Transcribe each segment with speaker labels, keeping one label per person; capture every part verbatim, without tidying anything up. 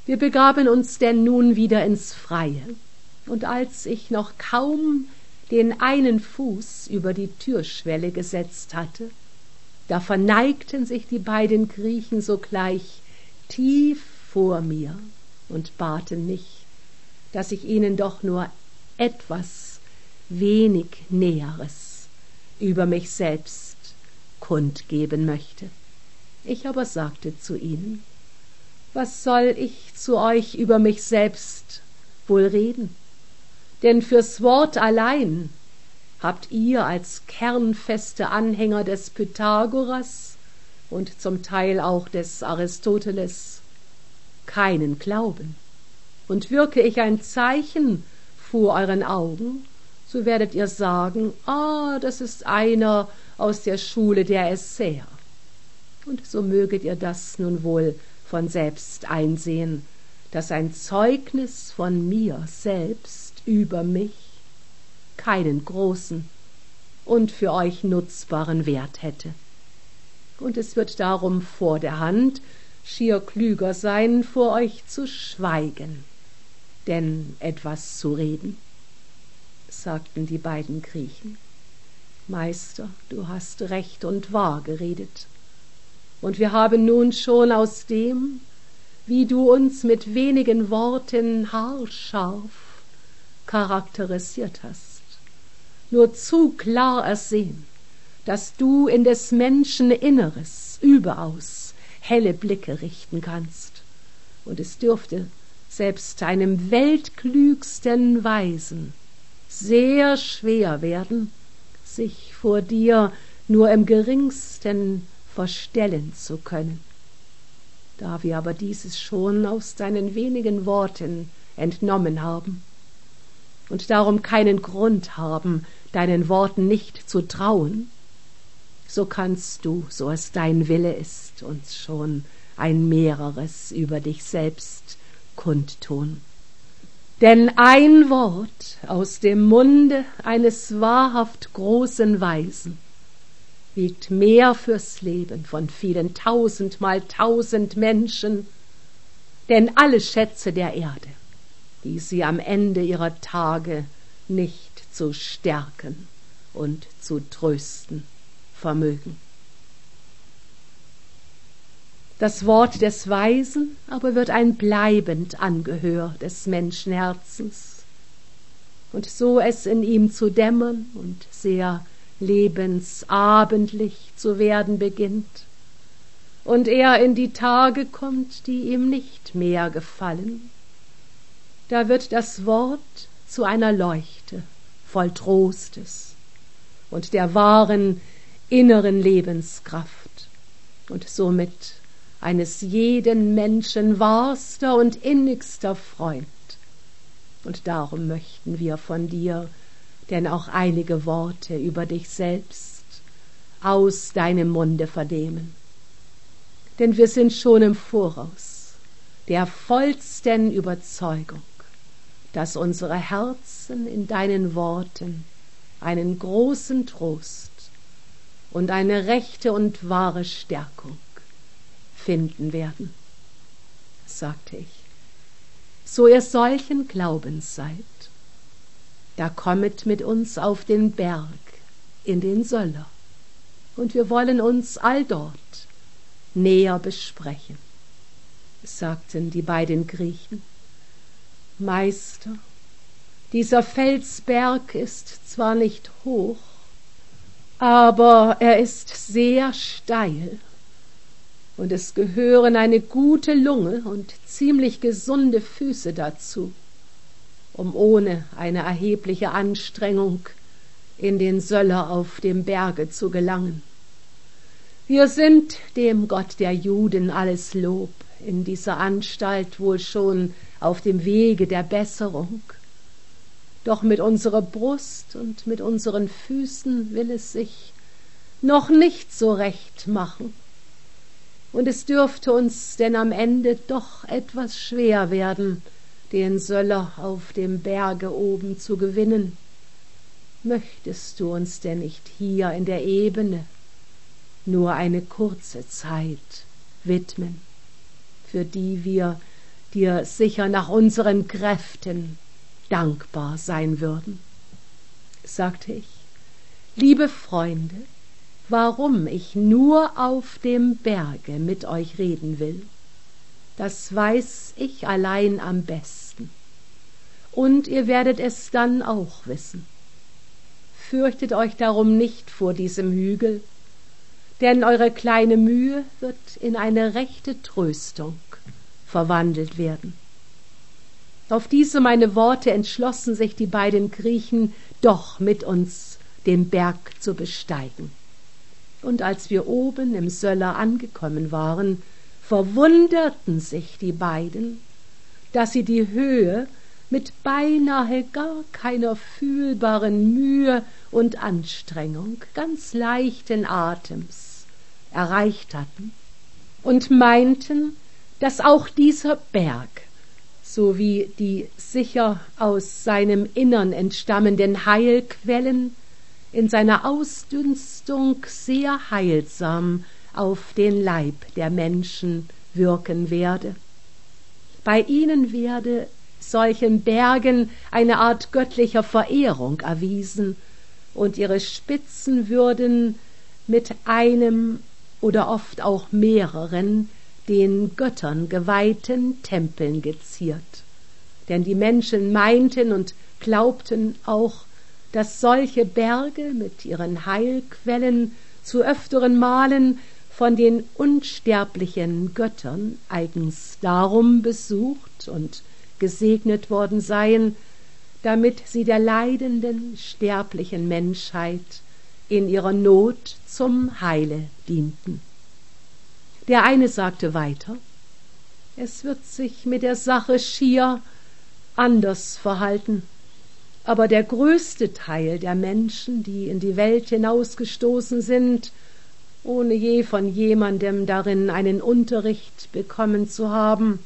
Speaker 1: Wir begaben uns denn nun wieder ins Freie, und als ich noch kaum den einen Fuß über die Türschwelle gesetzt hatte, da verneigten sich die beiden Griechen sogleich tief vor mir und baten mich, dass ich ihnen doch nur etwas wenig Näheres über mich selbst kundgeben möchte. Ich aber sagte zu ihnen: Was soll ich zu euch über mich selbst wohl reden? Denn fürs Wort allein habt ihr als kernfeste Anhänger des Pythagoras und zum Teil auch des Aristoteles keinen Glauben. Und wirke ich ein Zeichen vor euren Augen, so werdet ihr sagen: Ah, das ist einer aus der Schule der Essäer. Und so möget ihr das nun wohl von selbst einsehen, dass ein Zeugnis von mir selbst über mich keinen großen und für euch nutzbaren Wert hätte. Und es wird darum vor der Hand schier klüger sein, vor euch zu schweigen, denn etwas zu reden. Sagten die beiden Griechen: Meister, du hast recht und wahr geredet, und wir haben nun schon aus dem, wie du uns mit wenigen Worten haarscharf charakterisiert hast, nur zu klar ersehen, dass du in des Menschen Inneres überaus helle Blicke richten kannst, und es dürfte selbst einem weltklügsten Weisen sehr schwer werden, sich vor dir nur im geringsten verstellen zu können. Da wir aber dieses schon aus deinen wenigen Worten entnommen haben und darum keinen Grund haben, deinen Worten nicht zu trauen, so kannst du, so es dein Wille ist, uns schon ein mehreres über dich selbst kundtun. Denn ein Wort aus dem Munde eines wahrhaft großen Weisen wiegt mehr fürs Leben von vielen tausendmal tausend Menschen, denn alle Schätze der Erde, die sie am Ende ihrer Tage nicht zu stärken und zu trösten vermögen. Das Wort des Weisen aber wird ein bleibend Angehör des Menschenherzens, und so es in ihm zu dämmern und sehr lebensabendlich zu werden beginnt, und er in die Tage kommt, die ihm nicht mehr gefallen, da wird das Wort zu einer Leuchte voll Trostes und der wahren inneren Lebenskraft und somit eines jeden Menschen wahrster und innigster Freund. Und darum möchten wir von dir denn auch einige Worte über dich selbst aus deinem Munde vernehmen. Denn wir sind schon im Voraus der vollsten Überzeugung, dass unsere Herzen in deinen Worten einen großen Trost und eine rechte und wahre Stärkung finden werden. Sagte ich: So ihr solchen Glaubens seid, da kommet mit uns auf den Berg in den Söller, und wir wollen uns alldort näher besprechen. Sagten die beiden Griechen: Meister, dieser Felsberg ist zwar nicht hoch, aber er ist sehr steil, und es gehören eine gute Lunge und ziemlich gesunde Füße dazu, um ohne eine erhebliche Anstrengung in den Söller auf dem Berge zu gelangen. Wir sind dem Gott der Juden alles Lob in dieser Anstalt wohl schon auf dem Wege der Besserung, doch mit unserer Brust und mit unseren Füßen will es sich noch nicht so recht machen, und es dürfte uns denn am Ende doch etwas schwer werden, den Söller auf dem Berge oben zu gewinnen. Möchtest du uns denn nicht hier in der Ebene nur eine kurze Zeit widmen, für die wir dir sicher nach unseren Kräften dankbar sein würden. Sagte ich, liebe Freunde, warum ich nur auf dem Berge mit euch reden will, das weiß ich allein am besten, und ihr werdet es dann auch wissen. Fürchtet euch darum nicht vor diesem Hügel, denn eure kleine Mühe wird in eine rechte Tröstung verwandelt werden. Auf diese meine Worte entschlossen sich die beiden Griechen, doch mit uns den Berg zu besteigen. Und als wir oben im Söller angekommen waren, verwunderten sich die beiden, dass sie die Höhe mit beinahe gar keiner fühlbaren Mühe und Anstrengung ganz leichten Atems erreicht hatten und meinten, dass auch dieser Berg sowie die sicher aus seinem Innern entstammenden Heilquellen in seiner Ausdünstung sehr heilsam auf den Leib der Menschen wirken werde. Bei ihnen werde solchen Bergen eine Art göttlicher Verehrung erwiesen, und ihre Spitzen würden mit einem oder oft auch mehreren den Göttern geweihten Tempeln geziert. Denn die Menschen meinten und glaubten auch, dass solche Berge mit ihren Heilquellen zu öfteren Malen von den unsterblichen Göttern eigens darum besucht und gesegnet worden seien, damit sie der leidenden, sterblichen Menschheit in ihrer Not zum Heile dienten. Der eine sagte weiter, es wird sich mit der Sache schier anders verhalten, aber der größte Teil der Menschen, die in die Welt hinausgestoßen sind, ohne je von jemandem darin einen Unterricht bekommen zu haben,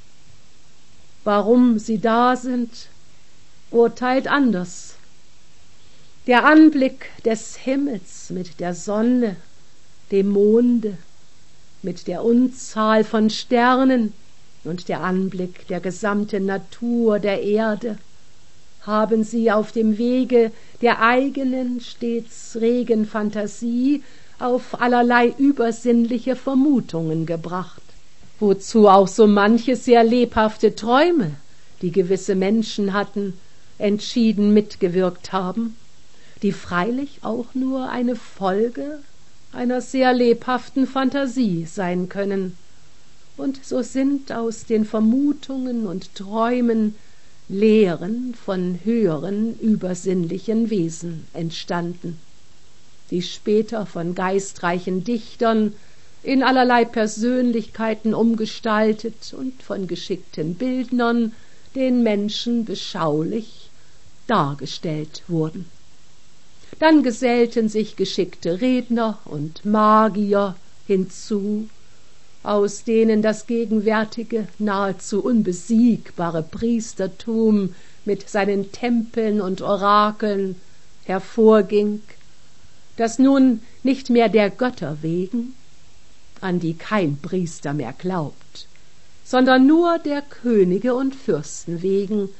Speaker 1: warum sie da sind, urteilt anders. Der Anblick des Himmels mit der Sonne, dem Monde, mit der Unzahl von Sternen und der Anblick der gesamten Natur der Erde haben sie auf dem Wege der eigenen, stets regen Fantasie auf allerlei übersinnliche Vermutungen gebracht, wozu auch so manche sehr lebhafte Träume, die gewisse Menschen hatten, entschieden mitgewirkt haben, die freilich auch nur eine Folge einer sehr lebhaften Fantasie sein können. Und so sind aus den Vermutungen und Träumen Lehren von höheren übersinnlichen Wesen entstanden, die später von geistreichen Dichtern in allerlei Persönlichkeiten umgestaltet und von geschickten Bildnern den Menschen beschaulich dargestellt wurden. Dann gesellten sich geschickte Redner und Magier hinzu, aus denen das gegenwärtige, nahezu unbesiegbare Priestertum mit seinen Tempeln und Orakeln hervorging, das nun nicht mehr der Götter wegen, an die kein Priester mehr glaubt, sondern nur der Könige und Fürsten wegen,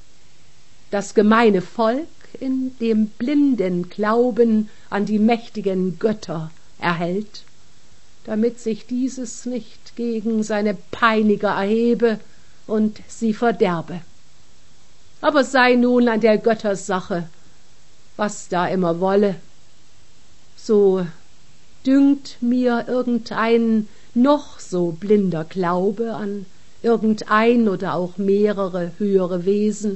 Speaker 1: das gemeine Volk in dem blinden Glauben an die mächtigen Götter erhält, damit sich dieses nicht gegen seine Peiniger erhebe und sie verderbe. Aber sei nun an der Göttersache, was da immer wolle, so dünkt mir irgendein noch so blinder Glaube an irgendein oder auch mehrere höhere Wesen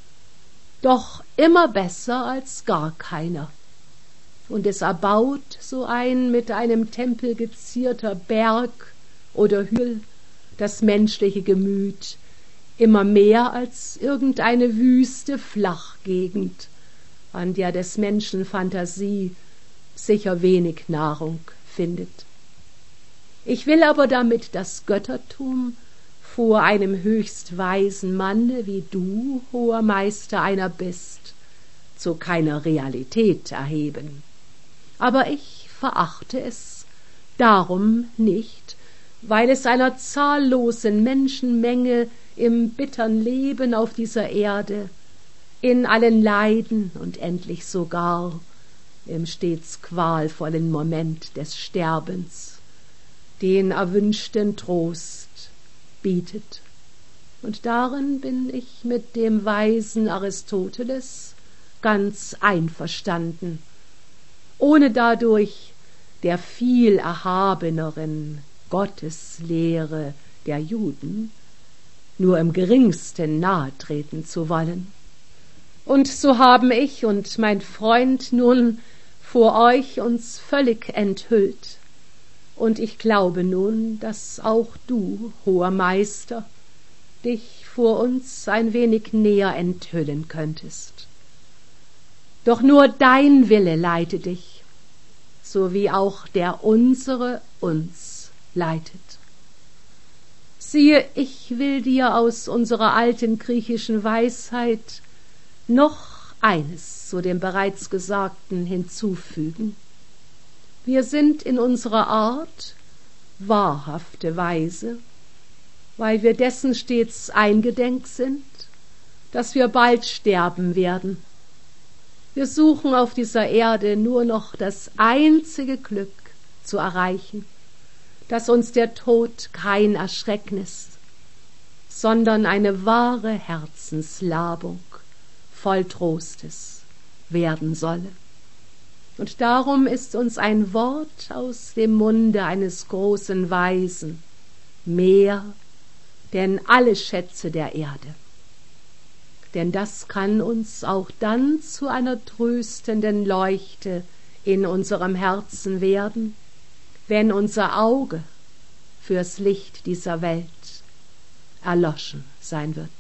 Speaker 1: doch immer besser als gar keiner. Und es erbaut so ein mit einem Tempel gezierter Berg oder Hügel das menschliche Gemüt immer mehr als irgendeine wüste Flachgegend, an der des Menschen Phantasie sicher wenig Nahrung findet. Ich will aber damit das Göttertum vor einem höchst weisen Manne, wie du, hoher Meister, einer bist, zu keiner Realität erheben. Aber ich verachte es darum nicht, weil es einer zahllosen Menschenmenge im bittern Leben auf dieser Erde, in allen Leiden und endlich sogar im stets qualvollen Moment des Sterbens den erwünschten Trost bietet. Und darin bin ich mit dem weisen Aristoteles ganz einverstanden, ohne dadurch der viel erhabeneren Gotteslehre der Juden nur im geringsten nahe treten zu wollen. Und so haben ich und mein Freund nun vor euch uns völlig enthüllt, und ich glaube nun, dass auch du, hoher Meister, dich vor uns ein wenig näher enthüllen könntest. Doch nur dein Wille leite dich, so wie auch der unsere uns leitet. Siehe, ich will dir aus unserer alten griechischen Weisheit noch eines zu dem bereits Gesagten hinzufügen. Wir sind in unserer Art wahrhafte Weise, weil wir dessen stets eingedenk sind, dass wir bald sterben werden. Wir suchen auf dieser Erde nur noch das einzige Glück zu erreichen, dass uns der Tod kein Erschrecknis, sondern eine wahre Herzenslabung voll Trostes werden solle. Und darum ist uns ein Wort aus dem Munde eines großen Weisen mehr denn alle Schätze der Erde. Denn das kann uns auch dann zu einer tröstenden Leuchte in unserem Herzen werden, wenn unser Auge fürs Licht dieser Welt erloschen sein wird.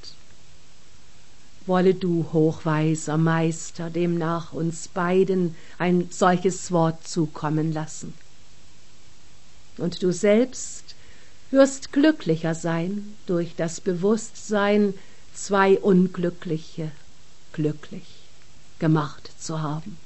Speaker 1: Wolle du, hochweiser Meister, demnach uns beiden ein solches Wort zukommen lassen. Und du selbst wirst glücklicher sein durch das Bewusstsein, zwei Unglückliche glücklich gemacht zu haben.